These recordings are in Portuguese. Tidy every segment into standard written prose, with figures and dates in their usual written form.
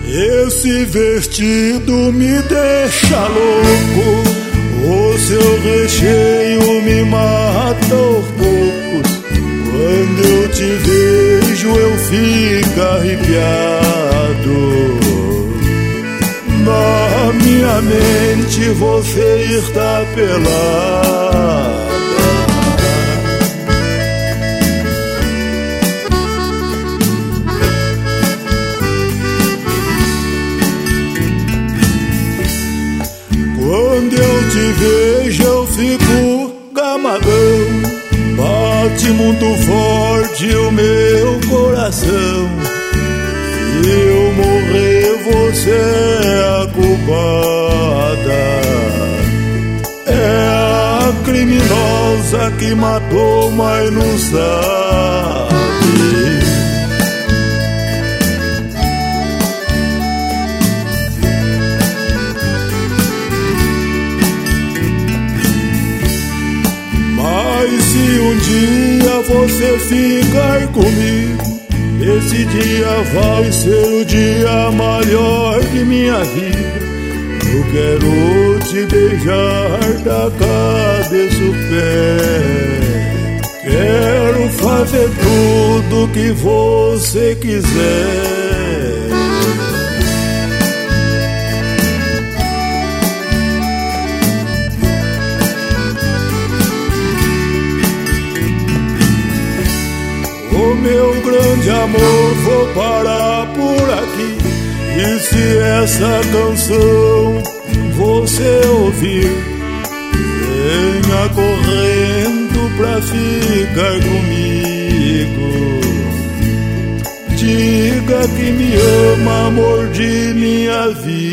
Esse vestido me deixa louco, o seu recheio me mata aos poucos. Quando eu te vejo eu fico arrepiado. Na minha mente você está pelada. Quando eu te vejo eu fico gamadão, bate muito forte o meu coração. Se eu morrer você é a culpada, é a criminosa que matou, mas não sabe. Se um dia você ficar comigo, esse dia vai ser o dia maior de minha vida. Eu quero te beijar da cabeça ao pé, quero fazer tudo que você quiser. Oh, meu grande amor, vou parar por aqui. E se essa canção você ouvir, venha correndo pra ficar comigo. Diga que me ama, amor de minha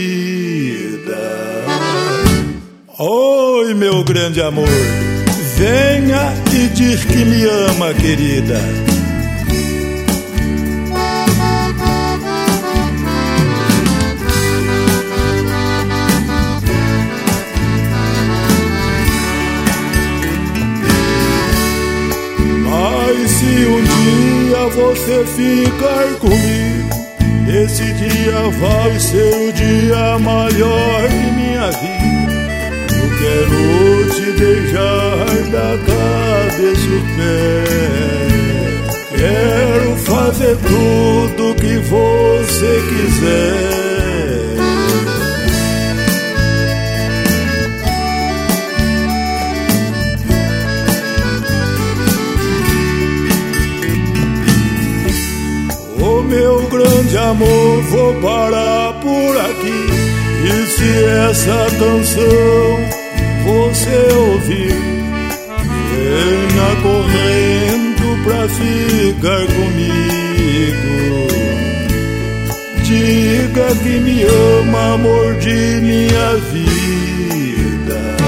vida. Oi, meu grande amor, venha e diz que me ama, querida. Se um dia você ficar comigo, esse dia vai ser o dia maior de minha vida. Eu quero te beijar da cabeça ao pé, quero fazer tudo que você quiser. Meu grande amor, vou parar por aqui. E se essa canção você ouvir, venha correndo pra ficar comigo. Diga que me ama, amor de minha vida.